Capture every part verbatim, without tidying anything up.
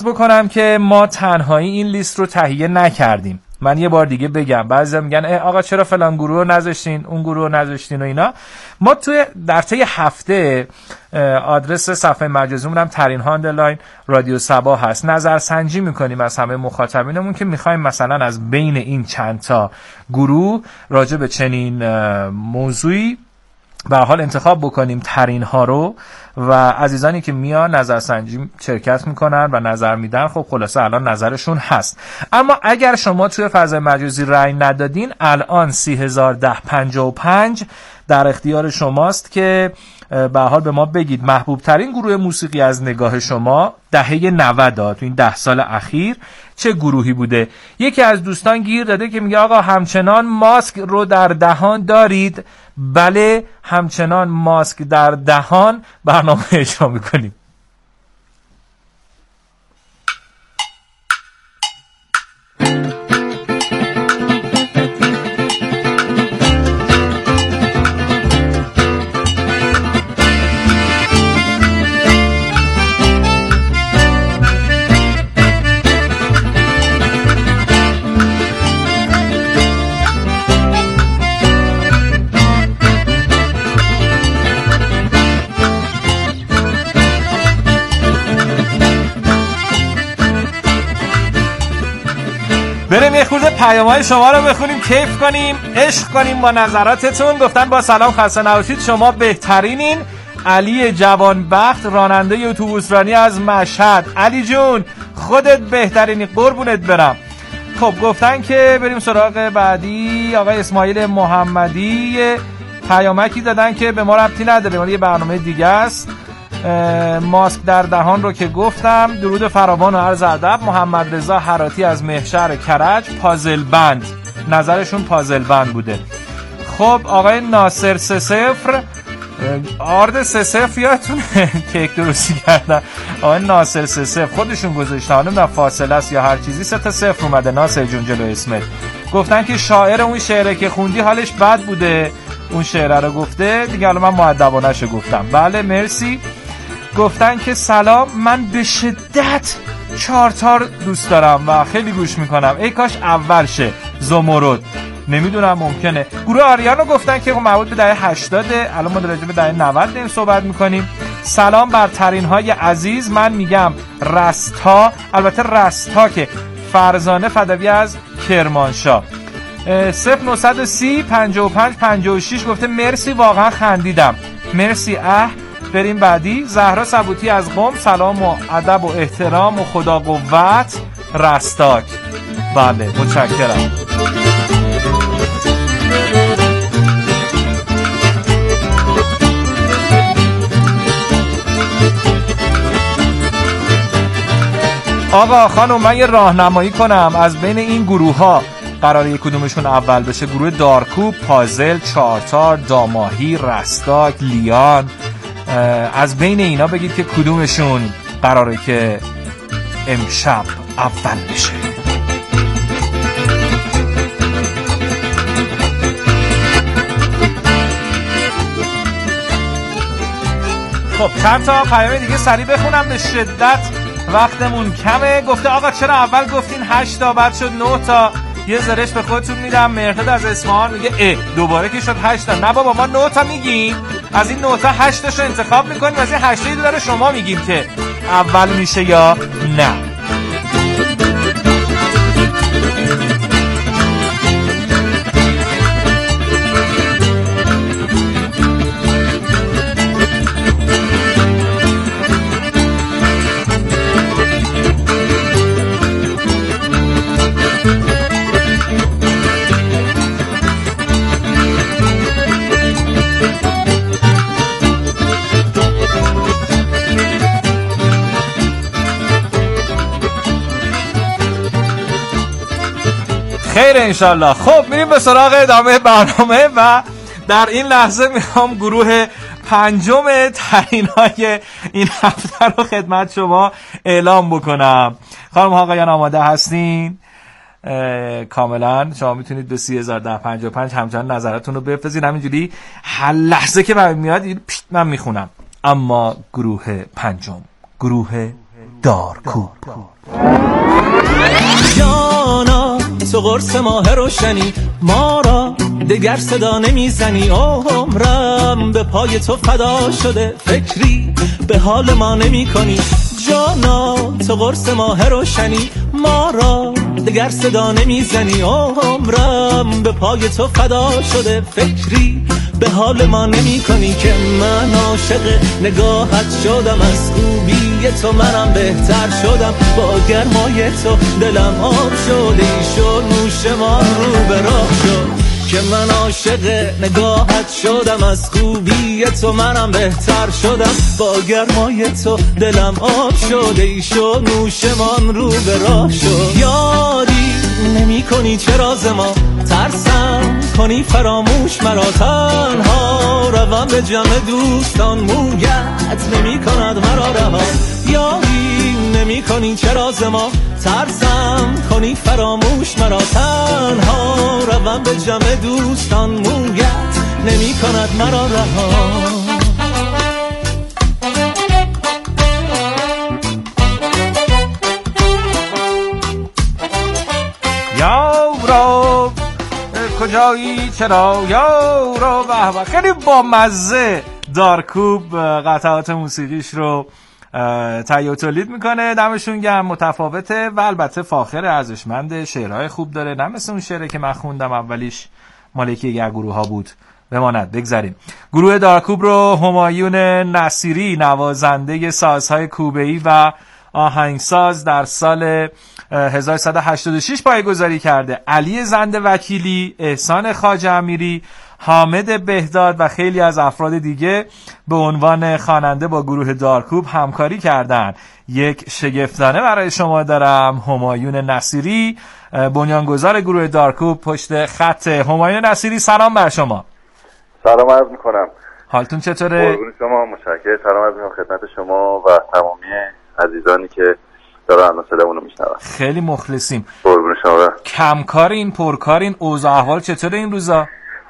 بکنم که ما تنهایی این لیست رو تهیه نکردیم. من یه بار دیگه بگم، بعضیا میگن آقا چرا فلان گروه رو نذاشتین، اون گروه رو نذاشتین و اینا. ما توی در طی هفته آدرس صفحه مجازیمون هم ترین هاندلاین رادیو صبا هست، نظرسنجی میکنیم از همه مخاطبینمون که میخوایم مثلا از بین این چند تا گروه راجع به چنین موضوعی به حال انتخاب بکنیم ترین ها رو، و عزیزانی که میان نظرسنجی شرکت میکنن و نظر میدن، خب خلاصه الان نظرشون هست. اما اگر شما توی فضای مجازی رأی ندادین، الان سی هزار و ده پنجاه و پنج در اختیار شماست که به حال به ما بگید محبوب ترین گروه موسیقی از نگاه شما دهه نود تو این ده سال اخیر چه گروهی بوده. یکی از دوستان گیر داده که میگه آقا همچنان ماسک رو در دهان دارید؟ بله، همچنان ماسک در دهان برنامه اجرا میکنیم. بریم یه خورده پیام‌های شما رو بخونیم، کیف کنیم، عشق کنیم با نظراتتون. گفتن با سلام، خسته نباشید، شما بهترینین. علی جوانبخت، راننده اتوبوسرانی از مشهد. علی جون خودت بهترینی، قربونت برم. خب گفتن که بریم سراغ بعدی. آقای اسماعیل محمدی پیامکی دادن که به ما ربطی نداره، ولی یه برنامه دیگه است. ماسک در دهان رو که گفتم. درود فراوان و عرض ادب. محمد رضا حراتی از محشر کرج، پازل بند، نظرشون پازل بند بوده. خب آقای ناصر سه صفر، آرد سه صفر یادتونه کیک درستی کردن، آقای ناصر سه صفر خودشون گذاشتن، نمیدونم فاصله است یا هر چیزی، سه تا صفر اومده ناصر جون جلو اسمت. گفتن که شاعر اون شعره که خوندی حالش بد بوده، اون شعره رو گفته دیگه، الان من مؤدبانه‌شو گفتم. بله مرسی. گفتن که سلام، من به شدت چارتار دوست دارم و خیلی گوش میکنم، ای کاش اول شه زمرد، نمیدونم ممکنه. گروه آریانو گفتن که مربوط به دهه هشتاد، الان ما راجع به دهه نود داریم صحبت میکنیم. سلام بر ترین های عزیز، من میگم رستا، البته رستا که فرزانه فدوی از کرمانشاه. صفر نهصد سی پنجاه و پنج پنجاه و شش گفته مرسی واقعا خندیدم. مرسی. اه بریم بعدی. زهرا ثبوتی از قم، سلام و ادب و احترام و خدا قوت رستاک. بله متشکرم. آقا خانم من یه راهنمایی کنم، از بین این گروه ها قراره یک کدومشون اول بشه. گروه دارکوب، پازل، چارتار، داماهی، رستاک، لیان، از بین اینا بگید که کدومشون قراره که امشب اول بشه. خب چند تا پیام دیگه سریع بخونم، به شدت وقتمون کمه. گفته آقا چرا اول گفتین هشت تا بعد شد نه تا؟ یه زرش به خودتون میدم. مرداد از اصفهان میگه اه دوباره که شد هشت تا. نه بابا ما نه تا میگیم، از این نه تا هشت تاشو انتخاب میکنیم، از این هشت تا داره شما میگیم که اول میشه یا نه. خیر انشالله. خب میریم به سراغ ادامه برنامه و در این لحظه میخوام گروه پنجم ترین های این هفته رو خدمت شما اعلام بکنم. خانم ها آقایان آماده هستین؟ کاملا شما میتونید به سی هزار و ده پنجاه و پنج همچنان نظرتون رو بفرستین، همینجوری هر لحظه که برمی میاد من میخونم. اما گروه پنجم، گروه دارکوب. جانا تو قرص ماه روشنی، ما را دگر صدا نمیزنی. عمرم به پای تو فدا شده، فکری به حال ما نمی کنی. جانا تو قرص ماه روشنی، ما را دگر صدا نمیزنی. عمرم به پای تو فدا شده، فکری به حال ما نمی کنی. که من عاشق نگاهت شدم، از خوبی تو منم بهتر شدم. با گرمای تو دلم آب شد، ایشو نوشمان رو به راه شد. که من عاشق نگاهت شدم، از خوبی تو منم بهتر شدم. با گرمای تو دلم آب شد، ایشو نوشمان رو به راه شد. یاری نمی کنی چرا ز ما ترسم کنی فراموش مرا. تنها روم به جمع دوستان، مویت نمی کند مرا رها. یاری نمی کنی چرا ز ما ترسم کنی فراموش مرا. تنها روم به جمع دوستان، مویت نمی کند مرا رها. یارو کجایی چرا یارو به به. خیلی با مزه دارکوب قطعات موسیقیش رو تهیه و تولید میکنه. دمشون گرم. متفاوته و البته فاخر، ارزشمند، شعرهای خوب داره، نه مثل اون شعری که من خوندم اولیش مال یکی از گروه ها بود. بماند. بگذاریم. گروه دارکوب رو همایون نصیری، نوازنده سازهای کوبه‌ای و آهنگساز، در سال هزار و سیصد و هشتاد و شش پایه‌گذاری کرده. علی زنده وکیلی، احسان خواجه امیری، حامد بهداد و خیلی از افراد دیگه به عنوان خواننده با گروه دارکوب همکاری کردن. یک شگفتانه برای شما دارم. همایون نصیری، بنیانگذار گروه دارکوب، پشت خط. همایون نصیری سلام بر شما. سلام عرض میکنم. حالتون چطوره؟ قربون شما، متشکرم. سلام عرض میکنم خدمت شما و تمامی عزیزانی که دارن صدامونو میشنون. خیلی مخلصیم. قربون شما. کمکارین، پرکارین، اوضاع احوال چطوره این روزا؟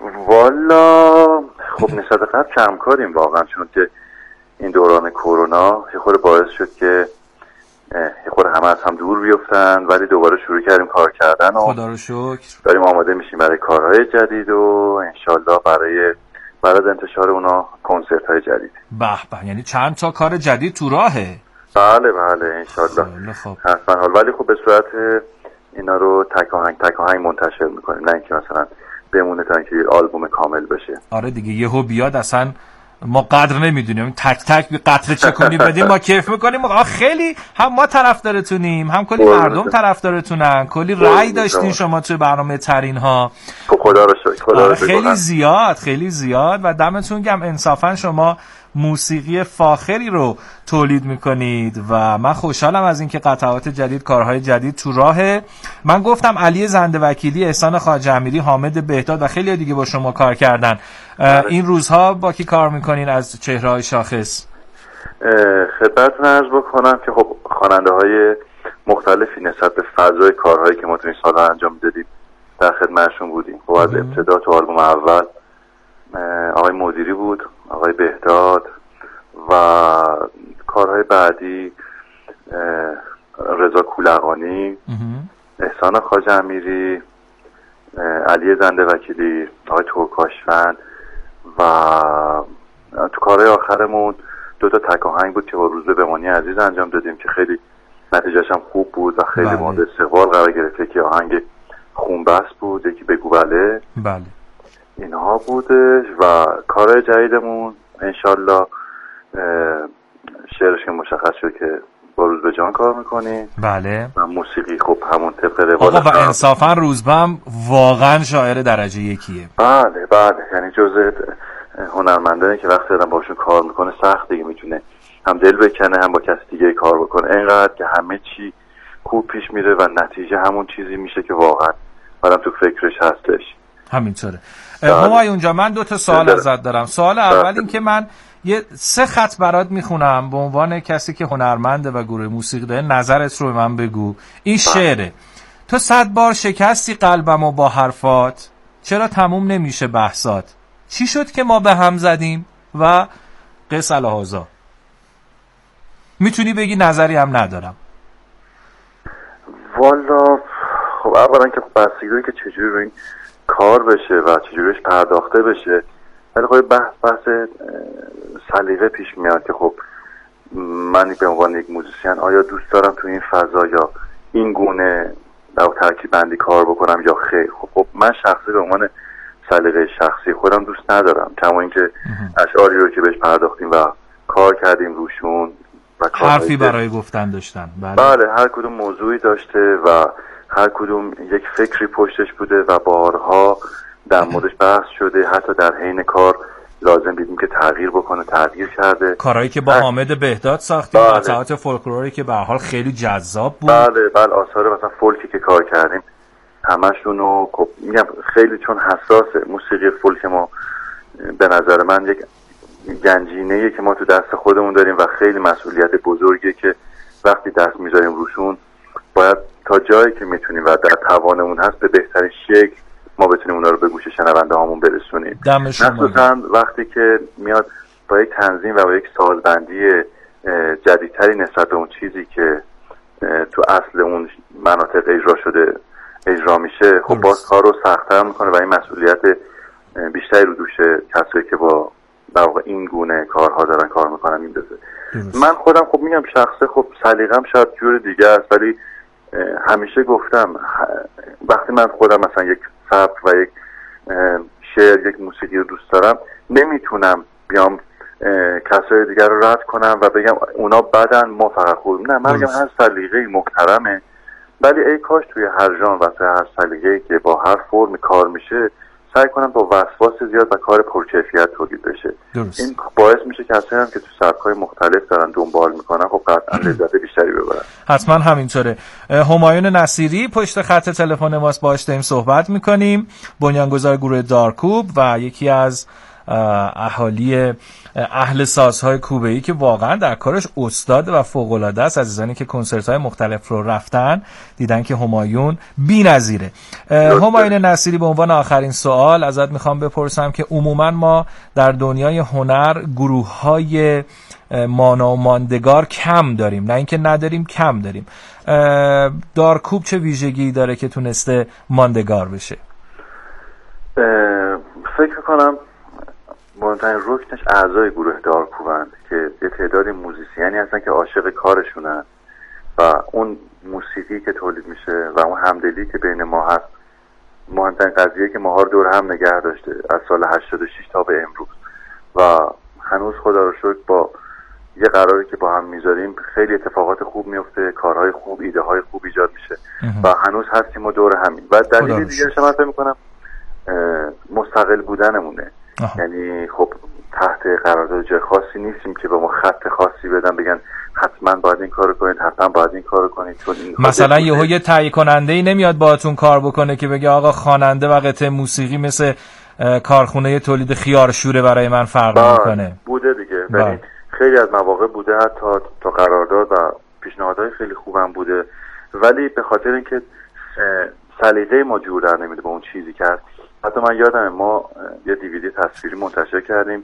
والا خب نسبت قبل کمکاریم واقعا، چون که این دوران کرونا یه خورده باعث شد که یه خورده همه از هم دور بیفتن، ولی دوباره شروع کردیم کار کردن و خدا رو شکر داریم آماده میشیم برای کارهای جدید و انشالله برای برای انتشار اونا کنسرت های جدید. به به، یعنی چند تا کار جدید تو راهه؟ بله بله انشالله. خب حتما حال، ولی خب به صورت اینا رو تک آهنگ تک آهنگ منتشر میکنیم، نه اینکه مثلا بمونه تا اینکه آلبوم کامل بشه. آره دیگه، یهو بیاد اصلا ما قدر نمیدونیم، تک تک بی قطره چکونی بدیم ما کیف میکنیم. آخه خیلی هم ما طرفدارتونیم، هم کلی مردم طرفدارتونن، کلی رأی داشتین شما توی برنامه ترین ها. خدا رو شکر. خدا رو شکر. خیلی زیاد خیلی زیاد و دمتون گرم. انصافا شما موسیقی فاخری رو تولید میکنید و من خوشحالم از اینکه قطعات جدید، کارهای جدید تو راهه. من گفتم علی زنده وکیلی، احسان خواجه امیری، حامد بهداد و خیلی دیگه با شما کار کردن. این روزها با کی کار میکنین از چهره‌های شاخص؟ خدمتتون عرض بکنم که خب خواننده های مختلفی نسبت به فضای کارهایی که ما تو این سال‌ها انجام میدادیم در خدمتشون بودیم. خب از ابتدا تو آلبوم اول آقای مدیری بود، آقای بهداد و کارهای بعدی رضا کولقانی، احسان خواجه امیری، علی زنده وکیلی، آقای ترکاشفند و تو کارهای آخرمون دو تا تک آهنگ بود که با روزبه بمانی عزیز انجام دادیم که خیلی نتیجهش هم خوب بود و خیلی مورد استقبال قرار گرفت. یکی آهنگ خونبس بود، یکی بگو بله. بله اینها بودش و کارهای جدیدمون انشالله شعرش که مشخص شد که با روزبه جان کار میکنیم. بله. و موسیقی خب همون طبق روال. آقا و انصافا روزبه هم واقعا شاعر درجه یکیه. بله بله، یعنی جزء هنرمندانی که وقتی آدم باشون کار میکنه سخت دیگه، میتونه هم دل بکنه هم با کسی دیگه کار بکنه، اینقدر که همه چی خوب پیش میره و نتیجه همون چیزی میشه که واقعا آدم تو فکرش هستش. همینطوره. همای اونجا من دو تا سوال ازت دارم. سوال اول این که من یه سه خط برات میخونم به عنوان کسی که هنرمنده و گروه موسیقی داره، نظرت رو به من بگو. این شعره: تو صد بار شکستی قلبمو با حرفات، چرا تموم نمیشه بحثات، چی شد که ما به هم زدیم و قص الهازا. میتونی بگی نظری هم ندارم. والا خب اولا که بستگی داره که چجوری رو این کار بشه و چجوریش پرداخته بشه، ولی خب بحث بحث سلیقه پیش میاد که خب من به عنوان یک موزیسین آیا دوست دارم تو این فضا یا این گونه در ترکیب بندی کار بکنم یا خیر. خب, خب من شخصی به عنوان سلیقه شخصی خودم دوست ندارم، کما اینکه اشعاری رو که بهش پرداختیم و کار کردیم روشون و حرفی برای گفتن داشتن. بله. بله هر کدوم موضوعی داشته و هر کدوم یک فکری پشتش بوده و بارها در موردش بحث شده، حتی در حین کار لازم دیدیم که تغییر بکنه، تغییر کرده. کارهایی که با حامد بهداد ساختیم، بله. قطعات فولکلوری که به هر حال خیلی جذاب بود. بله بله آثار مثلا فولکی که کار کردیم همشونو خب میگم خیلی چون حساس موسیقی فولک ما به نظر من یک گنجینه‌ایه که ما تو دست خودمون داریم و خیلی مسئولیت بزرگیه که وقتی دست میذاریم روشون باید تا جایی که میتونیم و در توانمون هست به بهترین شکل ما بتونیم اونا رو به گوش شنونده هامون برسونیم. مخصوصا وقتی که میاد با یک تنظیم و با یک سازبندی جدیدتری نسبت به اون چیزی که تو اصل اون مناطق اجرا شده اجرا میشه، خب باز کار رو سخت‌تر میکنه و این مسئولیت بیشتری رو دوش کسایی که با در واقع این گونه کارها دارن کار میکنن میندازه. من خودم خب میگم شخصه خب سلیقه‌ام شاید جور دیگه است، ولی همیشه گفتم وقتی من خودم مثلا یک سبک و یک شعر یک موسیقی رو دوست دارم نمیتونم بیام کسای دیگر رو رد کنم و بگم اونا بدن ما فقط خوبیم. نه، من میگم هر سلیقه‌ای محترمه، ولی ای کاش توی هر ژانر و توی هر سلیقه‌ای که با هر فرم کار میشه سعی کنم با وسواس زیاد و کار پرکیفیت تولید بشه. درست. این باعث میشه کسایی هم که تو سبک‌های مختلف دارن دنبال میکنن خب قطعا لذت بیشتری ببرن. حتما همینطوره. همایون نصیری پشت خط تلفن ماست، باهاش داریم صحبت میکنیم، بنیانگذار گروه دارکوب و یکی از اهالی اهل سازهای کوبه‌ای که واقعا در کارش استاد و فوق‌العاده است. عزیزانی که کنسرت‌های مختلف رو رفتن دیدن که همایون بی‌نظیره. همایون نصیری، به عنوان آخرین سوال ازت میخوام بپرسم که عموما ما در دنیای هنر گروه‌های مانا و ماندگار کم داریم، نه اینکه نداریم، کم داریم. دارکوب چه ویژگی داره که تونسته ماندگار بشه؟ فکر کنم مهمترین رکنش اعضای گروه دارکوبند که یه تعدادی موزیسیانی هستن که عاشق کارشونن و اون موسیقی که تولید میشه و اون همدلی که بین ما هست مهمترین قضیه که ماها رو دور هم نگه داشته از سال هشتاد و شش تا به امروز و هنوز خدا رو شکر با یه قراری که با هم میذاریم خیلی اتفاقات خوب میفته، کارهای خوب، ایده های خوب ایجاد میشه و هنوز هستیم و دور همین. و دلیل دیگرش من فکر میکنم مستقل بودنمونه. آها. یعنی خب تحت قرارداد جای خاصی نیستیم که به ما خط خاصی بدن بگن حتما باید این کارو کنید، حتما باید این کارو کنید. چون این مثلا یهو یه تهیه کننده‌ای نمیاد باهاتون کار بکنه که بگه آقا خواننده و قطعه موسیقی مثل کارخونه تولید خیارشوره برای من فرق میکنه. بوده دیگه، یعنی خیلی از مواقع بوده حتی تا قرارداد و پیشنهادهای خیلی خوبم بوده، ولی به خاطر اینکه سلیقه ما جور در نمیده با اون چیزی که هست. حتی من یادمه ما یه دیویدی تصویری منتشر کردیم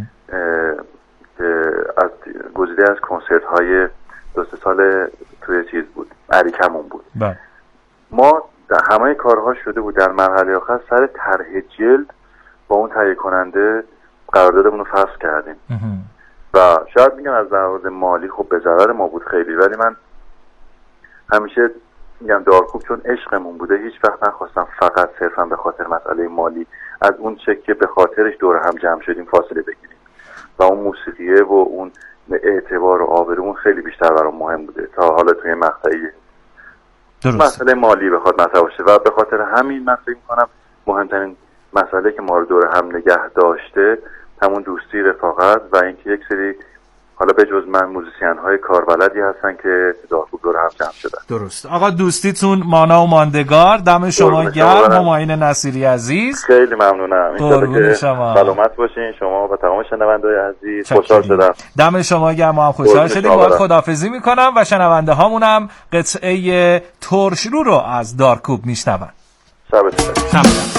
که از گزیده از کنسرت های دو سه سال توی چیز بود، اریکمون بود. بله. ما در همه کارها شده بود، در مرحله آخر سر طرح جلد با اون تهیه کننده قراردادمون رو فسخ کردیم و شاید میگم از لحاظ مالی خب به ضرر ما بود خیلی، ولی من همیشه میگم دارکوب چون عشقمون بوده هیچ وقت نخواستم فقط صرفا به خاطر مسئله مالی از اون چه که به خاطرش دور هم جمع شدیم فاصله بگیریم و اون موسیقیه و اون اعتبار و آبرومون خیلی بیشتر برام مهم بوده تا حالا توی مقطعی مسئله مالی بخواد مطرح باشه و به خاطر همین من فکر می‌کنم مهمترین مسئله که ما رو دور هم نگه داشته همون دوستی، رفاقت و اینکه یک سری حالا به جز من موزیسین های کاربلدی هستن که دارکوب دور هم جمع شدن. درست. آقا دوستیتون مانا و ماندگار، دم شما گرم. همایون نصیری عزیز خیلی ممنونم. ان شاءالله که سلامت باشین شما و تمام شنونده‌های عزیز. خوشحال شدم. دم شما گرم، ما هم خوشحال شدیم. باهات خداحافظی میکنم و شنونده هامونم قطعه ترش رو رو از دارکوب میشنون. شبتون بخیر.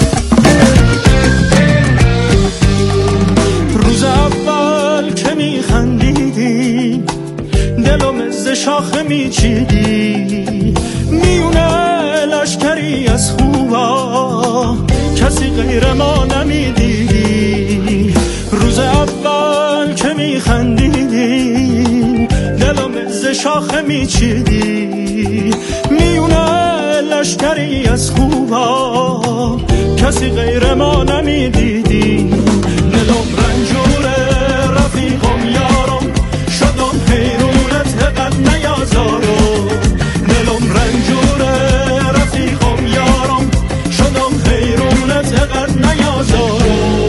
روز اول که میخندیدی دلو ز شاخه میچیدی میونه لشکری از خوبا کسی غیر ما نمیدیدی روز اول که میخندیدی دلم ز شاخه میچیدی میونه لشکری از خوبا کسی غیر ما نمیدیدی دلم رنجوره رفیقم یارم شدم حیرونت قد نیازارم دلم رنجوره رفیقم یارم شدم حیرونت قد نیازارم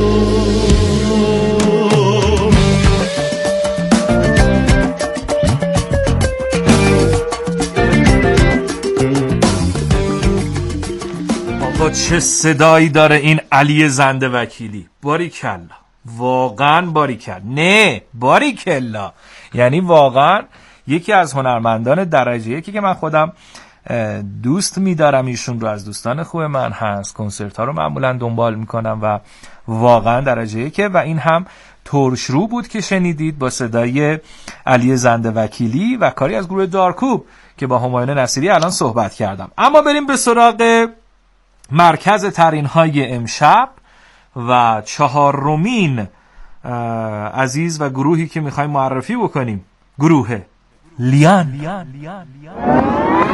با چه صدایی داره این علی زنده وکیلی. باریکلا، واقعا باریکلا، نه باریکلا، یعنی واقعا یکی از هنرمندان درجه یکی که من خودم دوست میدارم. ایشون رو از دوستان خوب من هست، کنسرت ها رو معمولا دنبال میکنم و واقعا درجه یکه و این هم ترشرو بود که شنیدید با صدای علی زنده وکیلی و کاری از گروه دارکوب که با همایون نصیری الان صحبت کردم. اما بریم به سراغ مرکز ترین های امشب و چهارمین عزیز و گروهی که میخوایم معرفی بکنیم، گروه لیان. لیان. لیان. لیان.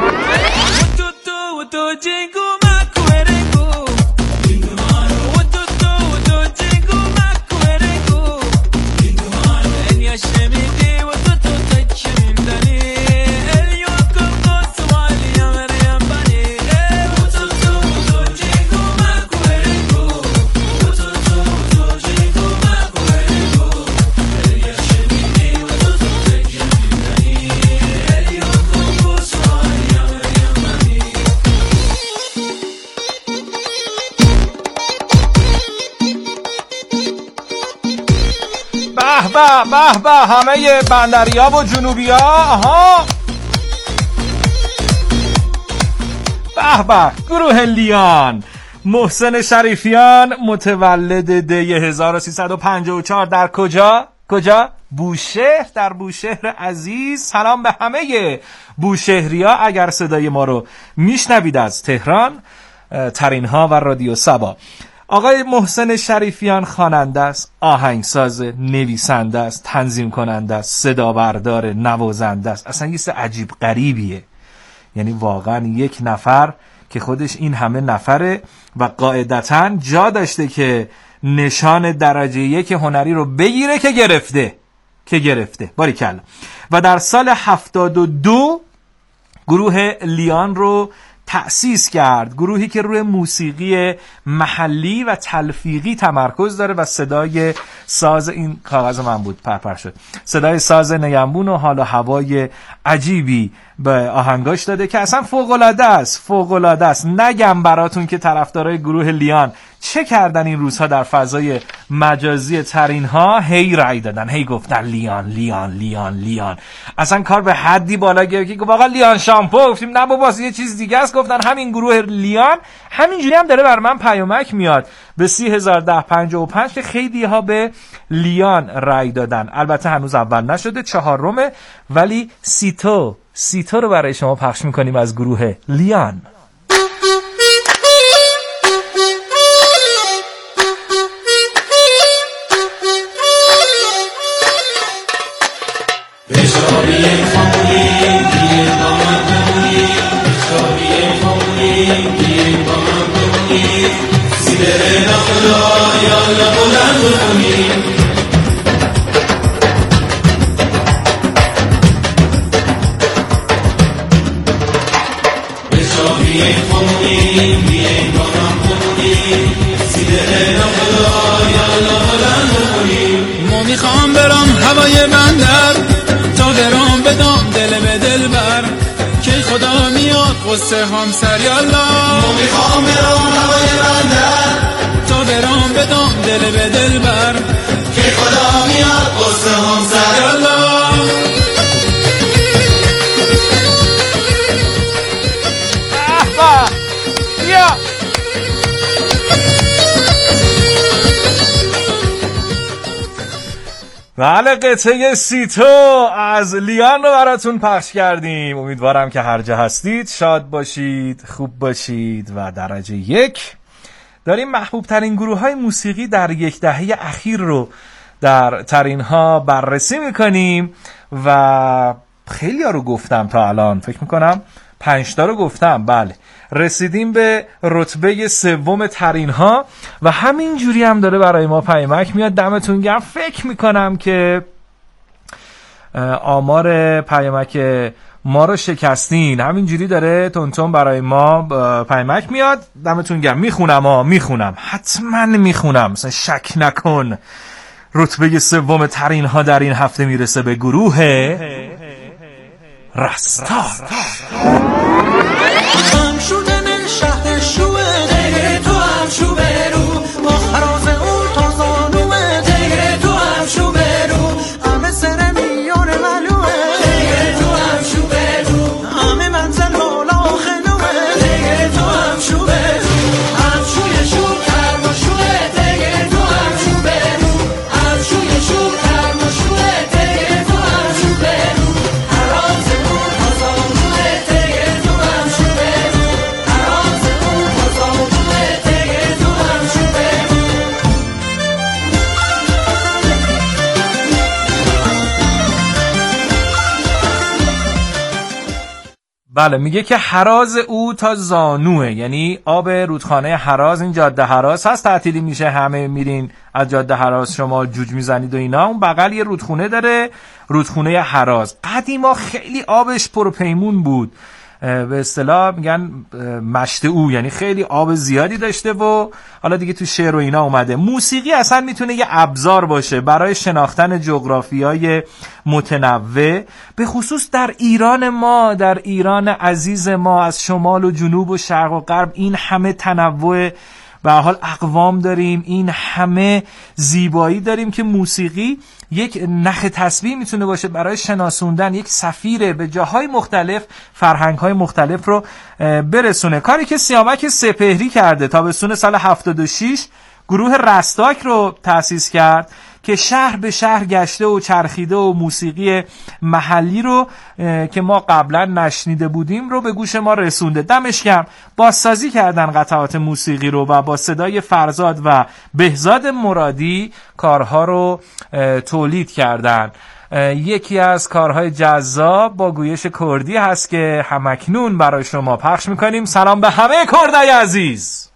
به به به همه بندریا و جنوبیا. آها به به گروه لیان. محسن شریفیان متولد دی هزار و سیصد و پنجاه و چهار در کجا؟ کجا؟ بوشهر، در بوشهر عزیز. سلام به همه بوشهریا اگر صدای ما رو میشنوید از تهران، ترینها و رادیو سبا. آقای محسن شریفیان خواننده است، آهنگساز، نویسنده است، تنظیم کننده است، صدا بردار، نوازنده است. اصلا یه چیز عجیب غریبیه، یعنی واقعا یک نفر که خودش این همه نفره و قاعدتاً جا داشته که نشان درجه یک هنری رو بگیره که گرفته که گرفته باریکلا. و در سال هفتاد و دو گروه لیان رو تأسیس کرد، گروهی که روی موسیقی محلی و تلفیقی تمرکز داره و صدای ساز، این کاغذ من بود پرپر شد، صدای ساز نیمبون و حال و هوای عجیبی به آهنگاش داده که اصلا فوق‌العاده است، فوق‌العاده است. نگم براتون که طرفدارای گروه لیان چه کردن این روزها در فضای مجازی ترین ها، هی رای دادن، هی گفتن لیان لیان لیان لیان. اصلا کار به حدی بالا گرفت که واقعا لیان شامپو گفتیم نه بابا یه چیز دیگه است. گفتن همین گروه لیان. همینجوری هم داره بر من پیامک میاد به سی هزار و ده پنجاه و پنج که خیلی ها به لیان رای دادن. البته هنوز اول نشده، چهارمه، ولی سیتو سیتو رو برای شما پخش میکنیم از گروه لیان. ما میخوام برام هوای بندر تا برام بدم دل به دل بر که خدا میاد قصه همسر یالا. ما میخوام برام هوای بندر تا برام بدم دل به دل بر که خدا میاد قصه همسر یالا. بله، قطعه سیتو از لیان رو براتون پخش کردیم. امیدوارم که هر جا هستید شاد باشید، خوب باشید و درجه یک. داریم محبوب ترین گروه های موسیقی در یک دهه اخیر رو در ترین ها بررسی میکنیم و خیلی ها رو گفتم تا الان، فکر میکنم پنج تا رو گفتم. بله، رسیدیم به رتبه سوم ترین ها و همین جوری هم داره برای ما پیامک میاد. دمتون گرم. فکر میکنم که آمار پیامک ما رو شکستین. همین جوری داره تونتون برای ما پیامک میاد. دمتون گرم. میخونم ها میخونم حتما میخونم، مثلا شک نکن. رتبه سوم ترین ها در این هفته میرسه به گروه رستاک. هم شدن شهر شوه دیگه تو هم شو برو، با خراز اون تا زانوه دیگه تو هم شو برو، همه سر میان ملوه دیگه تو هم شو برو، همه منزل بالا خنوه دیگه تو هم شو برو، هم شوی شو کرم و شوه دیگه تو هم شو برو، هم شوی شو کرم و شوه دیگه تو هم شو برو، خراز اون تا زانوه دیگه تو هم شو برو، خراز اون تا زانوه دیگه تو هم شو برو. بله، میگه که حراز او تا زانوه، یعنی آب رودخانه حراز، این جاده حراز هست، تعطیلی میشه، همه میرین از جاده حراز شما جوج میزنید و اینا. اون بغل یه رودخونه داره، رودخونه حراز. قدیما خیلی آبش پرپیمون بود، به اصطلاح میگن مشت او، یعنی خیلی آب زیادی داشته و حالا دیگه تو شعر و اینا اومده. موسیقی اصلا میتونه یه ابزار باشه برای شناختن جغرافیای متنوع، به خصوص در ایران ما، در ایران عزیز ما، از شمال و جنوب و شرق و غرب این همه تنوع به هر حال اقوام داریم، این همه زیبایی داریم که موسیقی یک نخ تسبیح میتونه باشه برای شناسوندن، یک سفیر به جاهای مختلف، فرهنگ‌های مختلف رو برسونه. کاری که سیامک سپهری کرده، تابستون سال هفتاد و شش گروه رستاک رو تأسیس کرد که شهر به شهر گشته و چرخیده و موسیقی محلی رو که ما قبلا نشنیده بودیم رو به گوش ما رسونده. دمش گرم. بازسازی کردن قطعات موسیقی رو و با صدای فرزاد و بهزاد مرادی کارها رو تولید کردن. یکی از کارهای جذاب با گویش کردی هست که همکنون برای شما پخش میکنیم. سلام به همه کردای عزیز.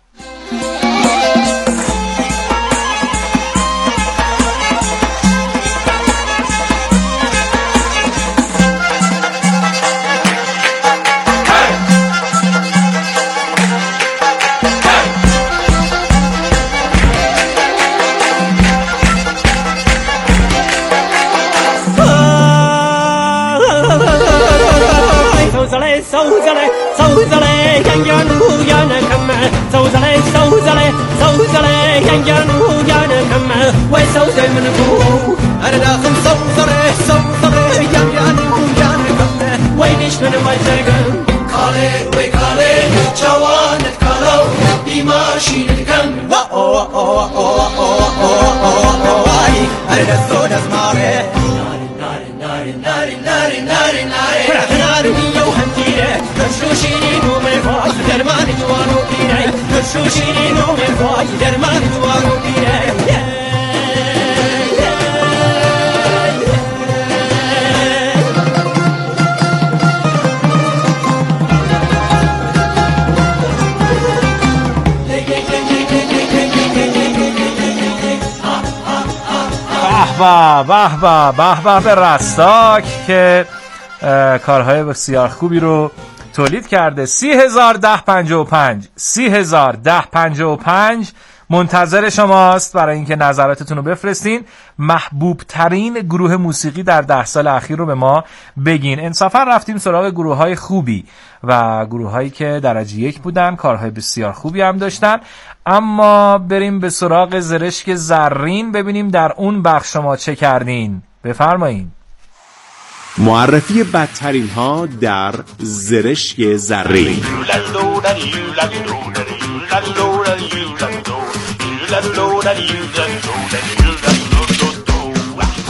به به به به به رستاک که کارهای بسیار خوبی رو تولید کرده. سی هزار ده پنجاه و پنج سی هزار ده پنجاه و پنج منتظر شماست برای اینکه نظراتتون رو بفرستین. محبوب ترین گروه موسیقی در ده سال اخیر رو به ما بگین. انصافا رفتیم سراغ گروه های خوبی و گروه هایی که درجه یک بودن، کارهای بسیار خوبی هم داشتن. اما بریم به سراغ زرشک زرین، ببینیم در اون بخش شما چه کردین. بفرمایین. معرفی بدترین ها در زرشک زرین.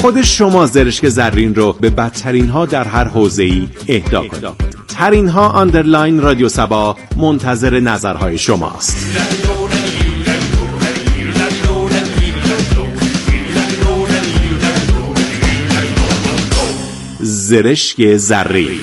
خود شما زرشک زرین رو به بدترین ها در هر حوزه‌ای اهدا کنید. ترین ها آندرلاین رادیو سبا منتظر نظرهای شماست. زرشک زرین.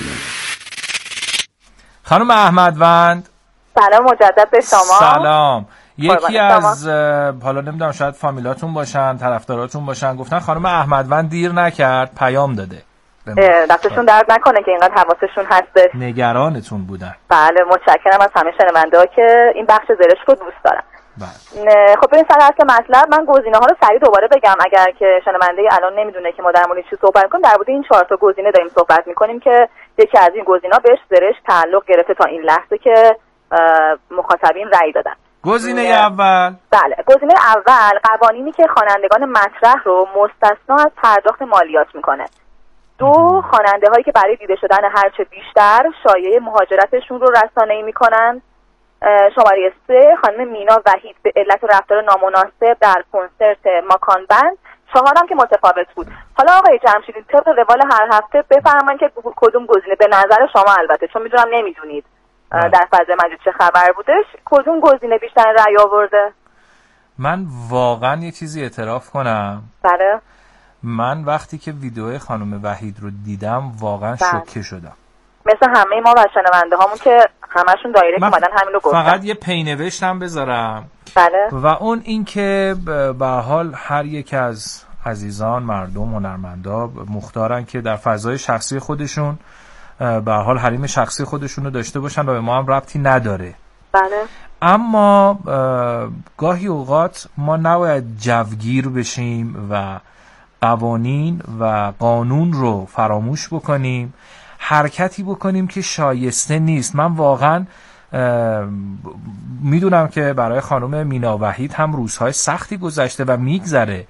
خانم احمدوند سلام مجدد به شما. سلام. یکی از حالا نمیدونم شاید فامیلاتون باشن، طرفداراتون باشن، گفتن خانم احمدوند دیر نکرد، پیام داده. دستشون درد نکنه که اینقدر حواسشون هستش. نگرانتون بودن. بله متشکرم از همه شنونده‌ها که این بخش زرشک رو دوست دارن. بله. خب بریم سر اصل مطلب. من گزینه‌ها رو سریع دوباره بگم اگر که شنونده الان نمیدونه که ما در مورد چی صحبت می‌کنیم. در مورد این چهار تا گزینه داریم صحبت می‌کنیم که یکی از این گزینه‌ها بهش زرشک تعلق گرفته تا این لحظه که مخاطبین رأی دادن. گزینه اول بله گزینه اول قوانینی که خوانندگان مطرح رو مستثنا از پرداخت مالیات میکنه. دو خواننده هایی که برای دیده شدن هرچه بیشتر شایعه مهاجرتشون رو رسانه‌ای میکنن. شماره سه خانم مینا وحید به علت رفتار نامناسب در کنسرت ماکان بند. چهارم که متفاوت بود. حالا آقای جمشیدی طبق روال هر هفته بفرمایید که کدوم گزینه به نظر شما، البته چون میدونم نمیدونید در فضای مجازی چه خبر بودش، کدوم گزینه بیشتر رأی آورده؟ من واقعا یه چیزی اعتراف کنم. بله. من وقتی که ویدیو خانم وحید رو دیدم واقعا شوکه شدم. مثل همه ما و شنونده هامون که همشون دایرکت اومدن همین رو گفتن. فقط یه پینوشتم بذارم. بله. و اون این که به حال هر یک از عزیزان، مردم، هنرمندا مختارن که در فضای شخصی خودشون به حال حریم شخصی خودشون رو داشته باشن و به ما هم ربطی نداره. بله. اما گاهی اوقات ما نباید جوگیر بشیم و قوانین و قانون رو فراموش بکنیم، حرکتی بکنیم که شایسته نیست. من واقعا میدونم که برای خانم مینا وحید هم روزهای سختی گذشته و میگذره،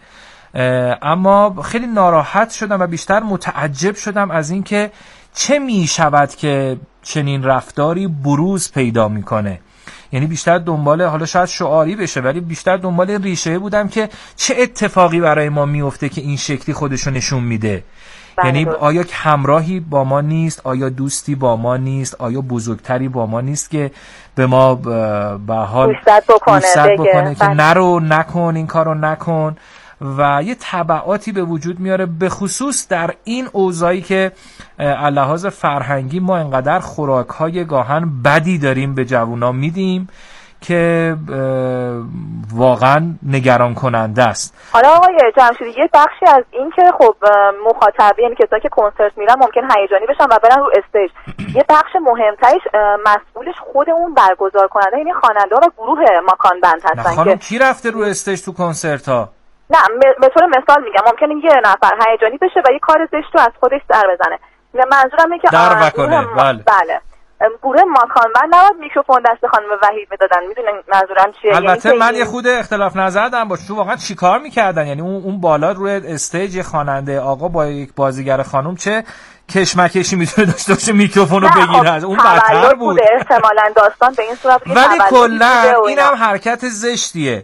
اما خیلی ناراحت شدم و بیشتر متعجب شدم از این که چه می شود که چنین رفتاری بروز پیدا میکنه. یعنی بیشتر دنبال، حالا شاید شعاری بشه، ولی بیشتر دنبال ریشه بودم که چه اتفاقی برای ما میفته که این شکلی خودشو نشون میده. یعنی آیا همراهی با ما نیست، آیا دوستی با ما نیست، آیا بزرگتری با ما نیست که به ما به حال دوست بکنه که نرو، نکن، این کارو نکن و یه تبعاتی به وجود میاره، به خصوص در این اوضاعی که لحاظ فرهنگی ما انقدر خوراک‌های گاهن بدی داریم به جوونا میدیم که واقعا نگران کننده است. حالا آقای جمشیدی یه بخشی از این که خب مخاطبین، یعنی کسایی که کنسرت میرن ممکن هیجانی بشن و برن رو استیج، یه بخش مهمترش مسئولش خود اون برگزار کننده، یعنی خواننده‌ها و گروه ماکان بند هستن. خانم کی رفته رو استیج تو کنسرت ها؟ نه به طور مثال میگم ممکنه یه نفر هیجانی بشه و یه کار زشت رو از خودش سر بزنه. منظورم اینه که در وکنه. بله. بله. گروه ماکان بند نباید میکروفون دست خانم وحید میدادن. میدونن منظورم چیه؟ البته یعنی من یه خود اختلاف نظر دارم باشه، تو واقعا چیکار میکردن؟ یعنی اون اون بالا روی استیج خواننده آقا با یک بازیگر خانم چه کشمکشی میتونه داشته باشه میکروفون رو بگیره؟ از اون بدتر بود. احتمالاً داستان به این صورت بود. ولی کلا اینم حرکت زشتیه.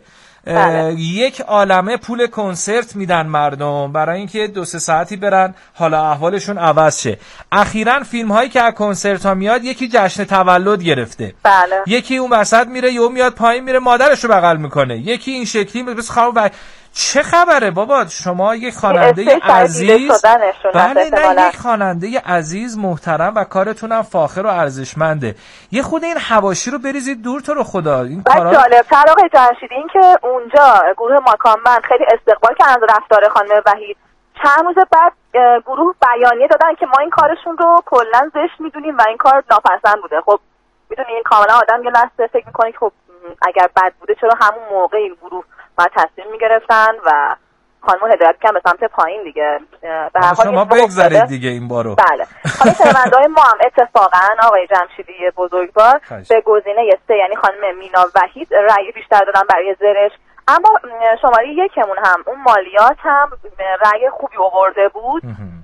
یک عالمه پول کنسرت میدن مردم برای اینکه دو سه ساعتی برن حالا احوالشون عوض شه. اخیراً فیلم هایی که از کنسرت ها میاد یکی جشن تولد گرفته، بله. یکی اون وسط میره یهو میاد پایین میره مادرشو بغل میکنه، یکی این شکلی بس خب چه خبره بابا؟ شما یک خواننده عزیز، بله نه یک خواننده عزیز محترم و کارتونم فاخر و ارزشمنده، یه خود این حواشی رو بریزید دور تو رو خدا. این کارا جالب‌تر آقای جمشیدی این که اونجا گروه ماکان بند خیلی استقبال کردن از رفتار خانم وحید. چند روز بعد گروه بیانیه دادن که ما این کارشون رو کلا زشت میدونیم و این کار ناپسند بوده. خب میدونی این کاملا آدم یه لحظه فکر میکنه که خب اگر بد بوده چرا همون موقع این گروه ما تصمیم میگرفتن و خانمو هدایت کردن به سمت پایین دیگه. به هر حال شما بگذارید دیگه این بارو. بله. حالا شنونده‌های ما هم اتفاقا آقای جمشیدی بزرگوار به گزینه سه یعنی خانم مینا وحید رأی بیشتر دادن برای زرشک، اما شماره یکمون هم اون مالیات هم رأی خوبی آورده بود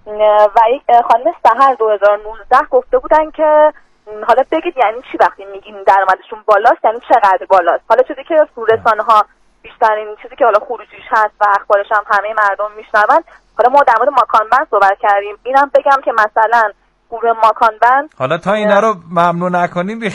و خانم سحر دو هزار و نوزده گفته بودن که حالا بگید یعنی چی وقتی میگین درآمدشون بالاست، یعنی چقدر بالاست. حالا چیزی که رسانه‌ها بیشترین چیزی که حالا خروجیش هست و اخبارش هم همه مردم میشنون، حالا ما در مورد ماکانبند صحبت کردیم، اینم بگم که مثلا گروه ماکانبند حالا تا اینا رو ممنوع نکنیم